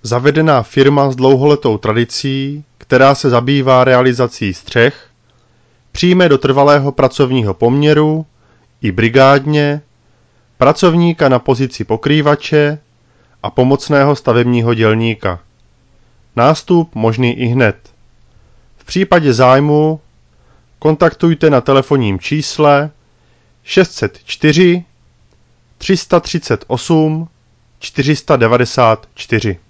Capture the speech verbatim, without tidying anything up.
Zavedená firma s dlouholetou tradicí, která se zabývá realizací střech, přijme do trvalého pracovního poměru i brigádně pracovníka na pozici pokrývače a pomocného stavebního dělníka. Nástup možný ihned. V případě zájmu kontaktujte na telefonním čísle šest set čtyři tři tři osm čtyři devadesát čtyři.